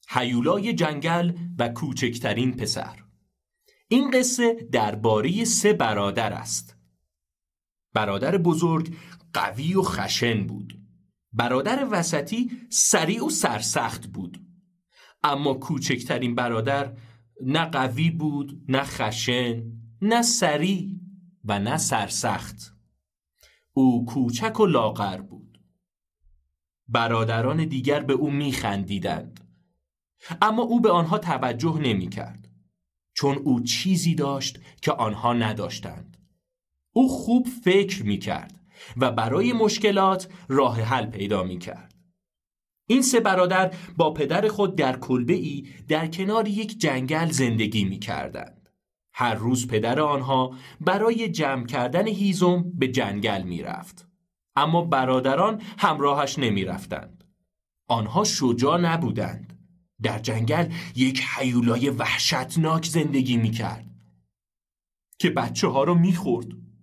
هیولای جنگل و کوچکترین پسر. این قصه درباره 3 برادر است. برادر بزرگ قوی و خشن بود. برادر وسطی سریع و سرسخت بود. اما کوچکترین برادر نه قوی بود، نه خشن، نه سریع و نه سرسخت. او کوچک و لاغر بود. برادران دیگر به او می‌خندیدند، اما او به آنها توجه نمی‌کرد، چون او چیزی داشت که آنها نداشتند. او خوب فکر می‌کرد و برای مشکلات راه حل پیدا می‌کرد. این 3 برادر با پدر خود در کلبه‌ای در کنار یک جنگل زندگی می‌کردند. هر روز پدر آنها برای جمع کردن هیزم به جنگل می‌رفت، اما برادران همراهش نمی‌رفتند. آنها شجاع نبودند. در جنگل یک هیولای وحشتناک زندگی می‌کرد که بچه‌ها رو می‌خورد.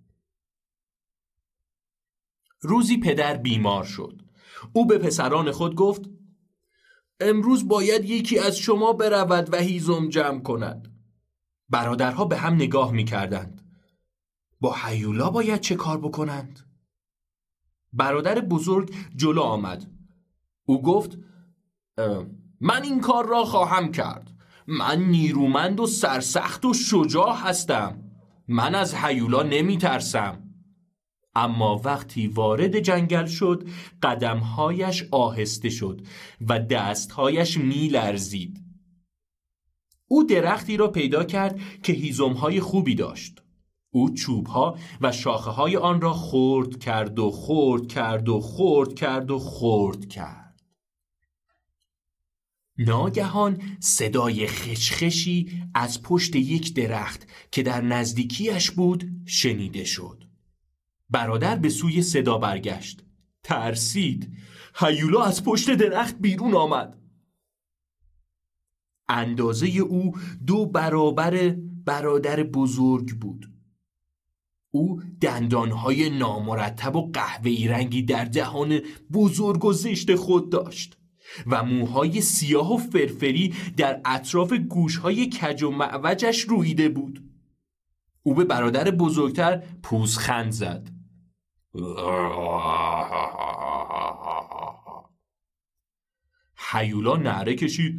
روزی پدر بیمار شد. او به پسران خود گفت: امروز باید یکی از شما برود و هیزم جمع کند. برادرها به هم نگاه می‌کردند. با هیولا باید چه کار بکنند؟ برادر بزرگ جلو آمد. او گفت: من این کار را خواهم کرد. من نیرومند و سرسخت و شجاع هستم. من از هیولا نمی ترسم. اما وقتی وارد جنگل شد، قدمهایش آهسته شد و دستهایش می لرزید. او درختی را پیدا کرد که هیزمهای خوبی داشت. او چوبها و شاخه‌های آن را خرد کرد و خرد کرد و خرد کرد و خرد کرد. ناگهان صدای خشخشی از پشت یک درخت که در نزدیکیش بود شنیده شد. برادر به سوی صدا برگشت. ترسید. هیولا از پشت درخت بیرون آمد. اندازه او 2 برابر برادر بزرگ بود. او دندانهای نامرتب و قهوه‌ای رنگی در دهان بزرگ و زشت خود داشت و موهای سیاه و فرفری در اطراف گوشهای کج و معوجش رویده بود. او به برادر بزرگتر پوزخند زد. هیولا نعره کشید.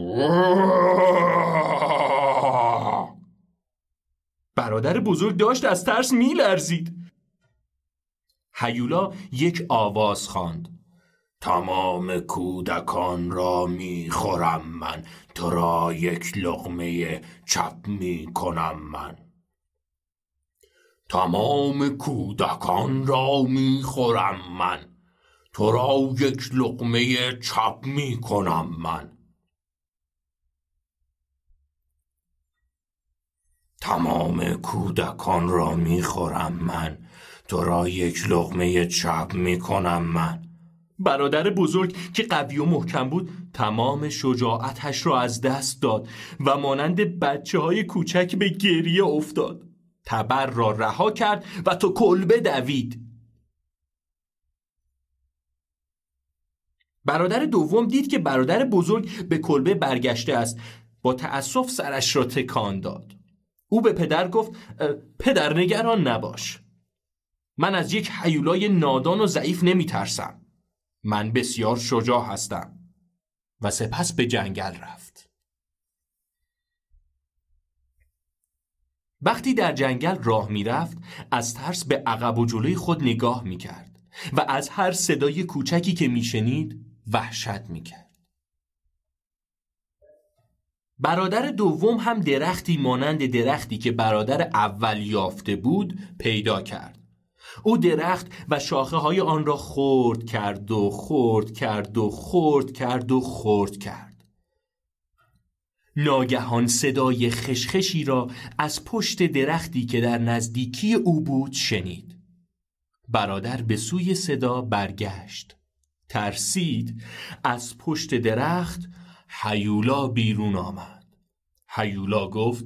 برادر بزرگ داشت از ترس می لرزید. هیولا یک آواز خواند: تمام کودکان را می خورم من، تو را یک لقمه چپ می کنم من. تمام کودکان را می خورم من، تو را یک لقمه چپ می کنم من. تمام کودکان را می خورم من، تو را یک لقمه چپ می کنم من. برادر بزرگ که قوی و محکم بود تمام شجاعتش را از دست داد و مانند بچه‌های کوچک به گریه افتاد. تبر را رها کرد و تو کلبه دوید. برادر دوم دید که برادر بزرگ به کلبه برگشته است. با تأسف سرش را تکان داد. او به پدر گفت: پدر نگران نباش. من از یک هیولای نادان و ضعیف نمی ترسم. من بسیار شجاع هستم. و سپس به جنگل رفت. وقتی در جنگل راه می رفت از ترس به عقب و جلوی خود نگاه می کرد و از هر صدای کوچکی که می شنید وحشت می کرد. برادر دوم هم درختی مانند درختی که برادر اول یافته بود پیدا کرد. او درخت و شاخه های آن را خرد کرد و خرد کرد و خرد کرد و خرد کرد. ناگهان صدای خشخشی را از پشت درختی که در نزدیکی او بود شنید. برادر به سوی صدا برگشت. ترسید. از پشت درخت هیولا بیرون آمد. هیولا گفت: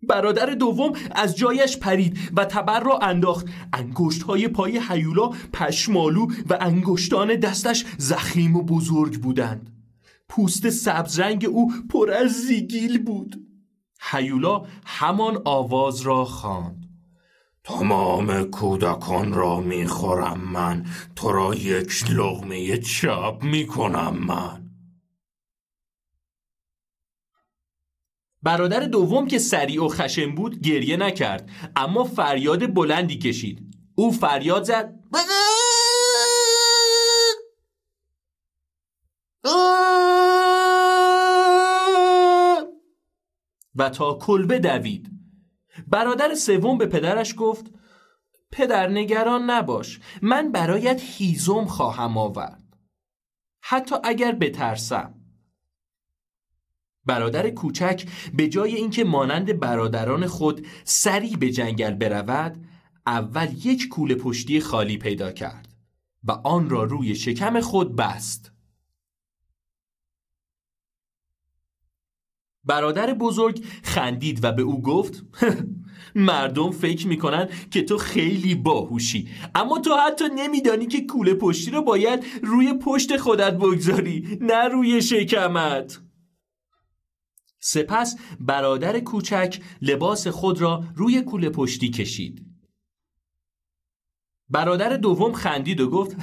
برادر دوم از جایش پرید و تبر را انداخت. انگشت‌های پای هیولا پشمالو و انگشتان دستش ضخیم و بزرگ بودند. پوست سبز رنگ او پر از زیگیل بود. هیولا همان آواز را خواند: تمام کودکان را میخورم من، تو را یک لقمه چاپ میکنم من. برادر دوم که سریع و خشن بود گریه نکرد، اما فریاد بلندی کشید. او فریاد زد: و تا کلبه دوید. برادر سوم به پدرش گفت: پدر نگران نباش، من برایت هیزم خواهم آورد، حتی اگر بترسم. برادر کوچک به جای اینکه مانند برادران خود سریع به جنگل برود، اول یک کوله پشتی خالی پیدا کرد و آن را روی شکم خود بست. برادر بزرگ خندید و به او گفت: مردم فکر میکنن که تو خیلی باهوشی، اما تو حتی نمیدانی که کوله پشتی رو باید روی پشت خودت بگذاری، نه روی شکمت. سپس برادر کوچک لباس خود را روی کوله پشتی کشید. برادر دوم خندید و گفت: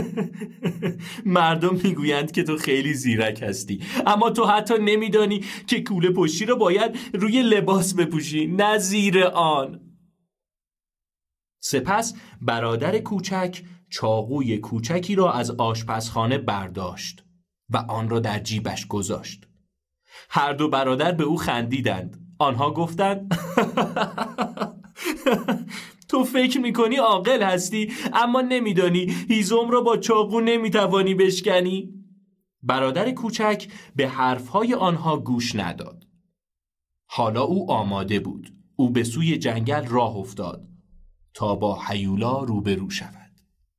مردم میگویند که تو خیلی زیرک هستی، اما تو حتی نمیدانی که کوله پشتی را باید روی لباس بپوشی، نه زیر آن. سپس برادر کوچک چاقوی کوچکی را از آشپزخانه برداشت و آن را در جیبش گذاشت. هر دو برادر به او خندیدند. آنها گفتند: تو فکر میکنی عاقل هستی، اما نمیدانی هیزم را با چاقو نمیتوانی بشکنی. برادر کوچک به حرفهای آنها گوش نداد. حالا او آماده بود. او به سوی جنگل راه افتاد تا با هیولا روبرو شود.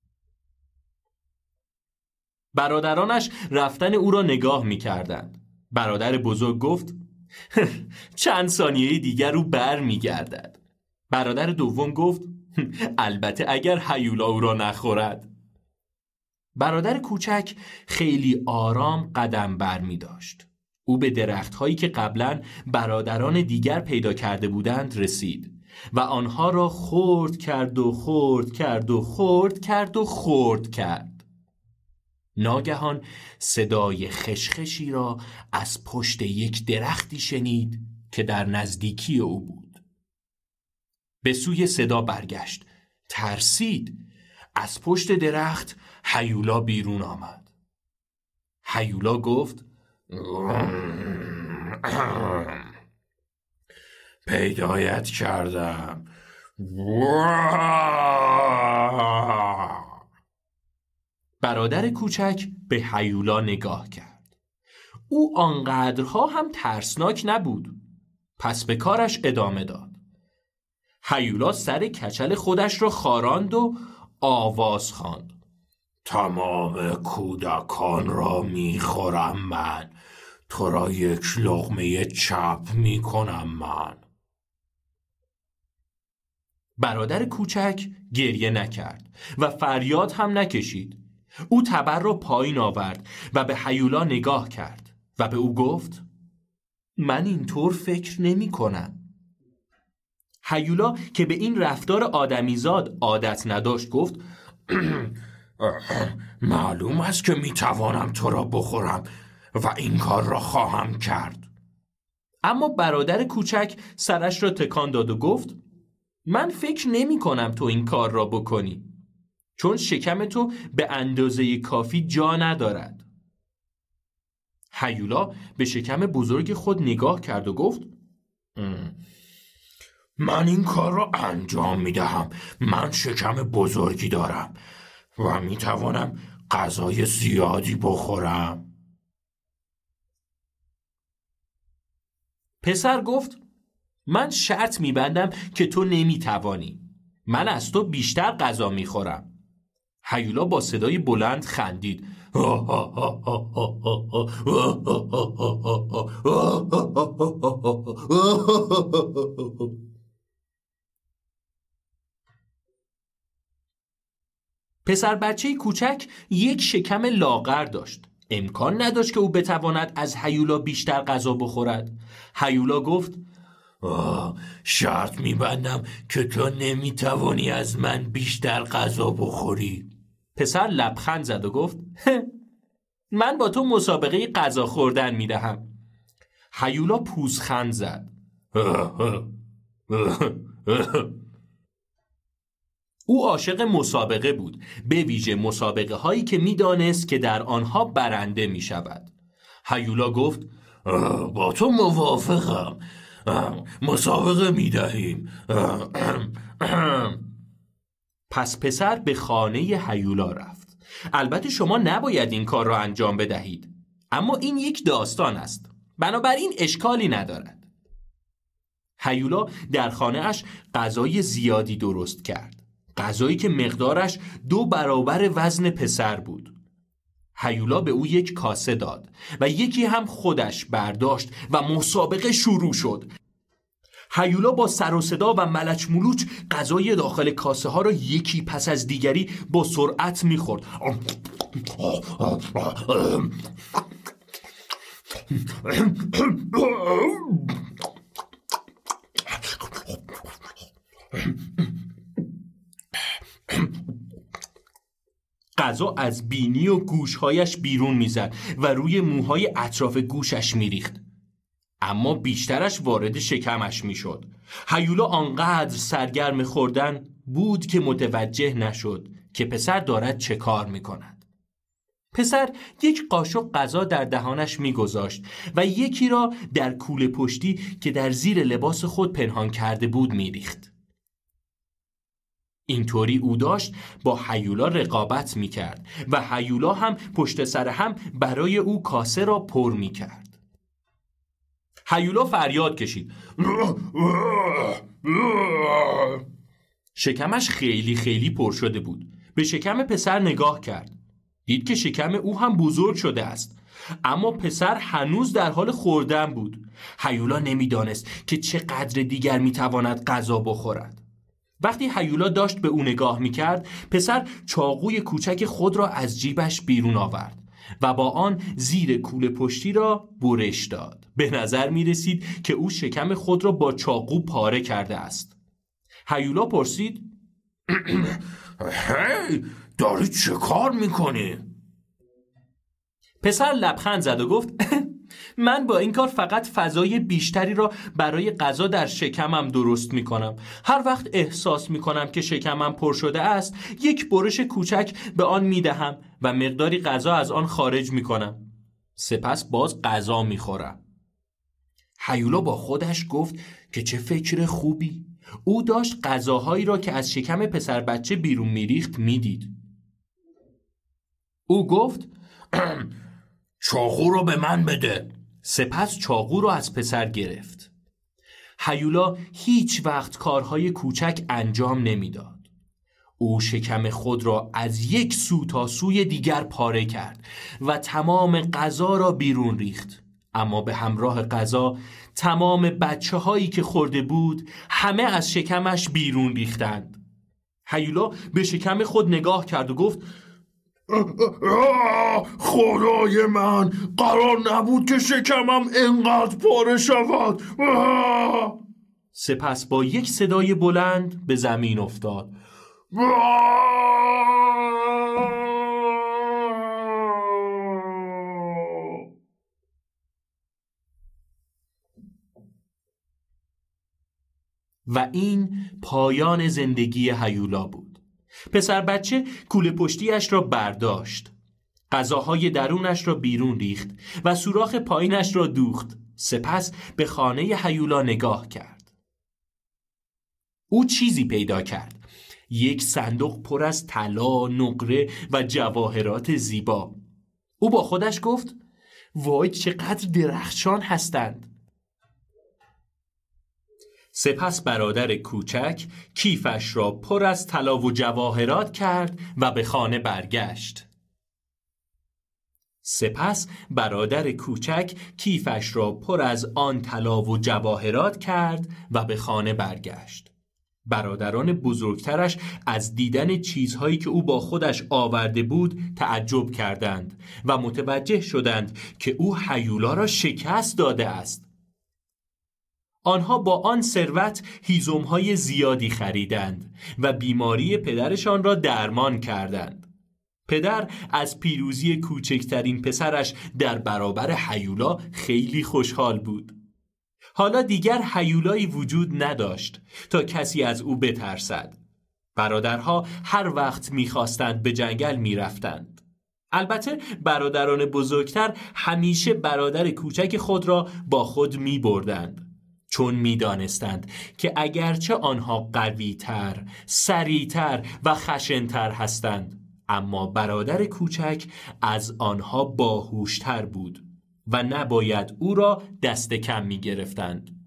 برادرانش رفتن او را نگاه میکردند. برادر بزرگ گفت: چند ثانیه دیگر او بر میگردد. برادر دوم گفت: البته اگر هیولا او را نخورد. برادر کوچک خیلی آرام قدم بر می داشت. او به درخت‌هایی که قبلاً برادران دیگر پیدا کرده بودند رسید و آنها را خرد کرد و خرد کرد و خرد کرد و خرد کرد. ناگهان صدای خشخشی را از پشت یک درختی شنید که در نزدیکی او بود. به سوی صدا برگشت. ترسید. از پشت درخت هیولا بیرون آمد. هیولا گفت: پیدایت کردم. برادر کوچک به هیولا نگاه کرد. او آنقدرها هم ترسناک نبود. پس به کارش ادامه داد. هیولا سر کچل خودش را خاراند و آواز خواند: تمام کودکان را میخورم من، تو را یک لقمه چپ میکنم من. برادر کوچک گریه نکرد و فریاد هم نکشید. او تبر را پایین آورد و به هیولا نگاه کرد و به او گفت: من اینطور فکر نمی کنم. هیولا که به این رفتار آدمیزاد عادت نداشت گفت: معلوم است که میتوانم تو را بخورم و این کار را خواهم کرد. اما برادر کوچک سرش را تکان داد و گفت: من فکر نمی کنم تو این کار را بکنی، چون شکم تو به اندازه کافی جا ندارد. هیولا به شکم بزرگ خود نگاه کرد و گفت: من این کار را انجام می دهم. من شکم بزرگی دارم و می توانم غذای زیادی بخورم. پسر گفت: من شرط می بندم که تو نمی توانی. من از تو بیشتر غذا می خورم. هیولا با صدای بلند خندید. پسر بچه کوچک یک شکم لاغر داشت. امکان نداشت که او بتواند از هیولا بیشتر غذا بخورد. هیولا گفت شرط میبندم که تو نمیتوانی از من بیشتر غذا بخوری. پسر لبخند زد و گفت من با تو مسابقه غذا خوردن میدهم. هیولا پوزخند زد. او عاشق مسابقه بود، به ویژه مسابقه هایی که میدانست که در آنها برنده می شود. هیولا گفت با تو موافقم، مسابقه می دهیم. پس پسر به خانه هیولا رفت. البته شما نباید این کار را انجام بدهید، اما این یک داستان است، بنابراین اشکالی ندارد. هیولا در خانه اش غذای زیادی درست کرد، غذایی که مقدارش 2 برابر وزن پسر بود. هیولا به او یک کاسه داد و یکی هم خودش برداشت و مسابقه شروع شد. هیولا با سر و صدا و ملچ ملوچ غذای داخل کاسه ها را یکی پس از دیگری با سرعت می‌خورد. غذا از بینی و گوشهایش بیرون میزد و روی موهای اطراف گوشش میریخت، اما بیشترش وارد شکمش میشد. هیولا آنقدر سرگرم خوردن بود که متوجه نشد که پسر دارد چه کار میکند. پسر یک قاشق غذا در دهانش میگذاشت و یکی را در کوله پشتی که در زیر لباس خود پنهان کرده بود میریخت. اینطوری او داشت با هیولا رقابت میکرد و هیولا هم پشت سر هم برای او کاسه را پر میکرد. هیولا فریاد کشید. شکمش خیلی خیلی پر شده بود. به شکم پسر نگاه کرد. دید که شکم او هم بزرگ شده است، اما پسر هنوز در حال خوردن بود. هیولا نمیدانست که چقدر دیگر میتواند غذا بخورد. وقتی هیولا داشت به او نگاه میکرد، پسر چاقوی کوچک خود را از جیبش بیرون آورد و با آن زیر کوله پشتی را برش داد. به نظر میرسید که او شکم خود را با چاقو پاره کرده است. هیولا پرسید هی، داری چه کار میکنی؟ پسر لبخند زد و گفت من با این کار فقط فضای بیشتری را برای غذا در شکمم درست میکنم. هر وقت احساس میکنم که شکمم پر شده است، یک برش کوچک به آن میدهم و مقداری غذا از آن خارج میکنم. سپس باز غذا میخورم. هیولا با خودش گفت که چه فکر خوبی. او داشت غذاهایی را که از شکم پسر بچه بیرون میریخت میدید. او گفت چاقو رو به من بده. سپس چاقو رو از پسر گرفت. هیولا هیچ وقت کارهای کوچک انجام نمیداد. او شکم خود را از یک سو تا سوی دیگر پاره کرد و تمام غذا را بیرون ریخت. اما به همراه غذا تمام بچه هایی که خورده بود همه از شکمش بیرون ریختند. هیولا به شکم خود نگاه کرد و گفت خدای من، قرار نبود که شکمم اینقدر پاره شود. سپس با یک صدای بلند به زمین افتاد. و این پایان زندگی هیولا بود. پسر بچه کوله پشتیش را برداشت، غذاهای درونش را بیرون ریخت و سوراخ پایینش را دوخت. سپس به خانه هیولا نگاه کرد. او چیزی پیدا کرد. یک صندوق پر از طلا، نقره و جواهرات زیبا. او با خودش گفت وای چقدر درخشان هستند. سپس برادر کوچک کیفش را پر از طلا و جواهرات کرد و به خانه برگشت. سپس برادر کوچک کیفش را پر از آن طلا و جواهرات کرد و به خانه برگشت. برادران بزرگترش از دیدن چیزهایی که او با خودش آورده بود تعجب کردند و متوجه شدند که او هیولا را شکست داده است. آنها با آن ثروت هیزم‌های زیادی خریدند و بیماری پدرشان را درمان کردند. پدر از پیروزی کوچکترین پسرش در برابر هیولا خیلی خوشحال بود. حالا دیگر هیولایی وجود نداشت تا کسی از او بترسد. برادرها هر وقت می‌خواستند به جنگل می‌رفتند. البته برادران بزرگتر همیشه برادر کوچک خود را با خود می‌بردند، چون می‌دانستند که اگرچه آنها قوی‌تر، سریع‌تر و خشن‌تر هستند، اما برادر کوچک از آنها باهوشتر بود و نباید او را دست کم می گرفتند.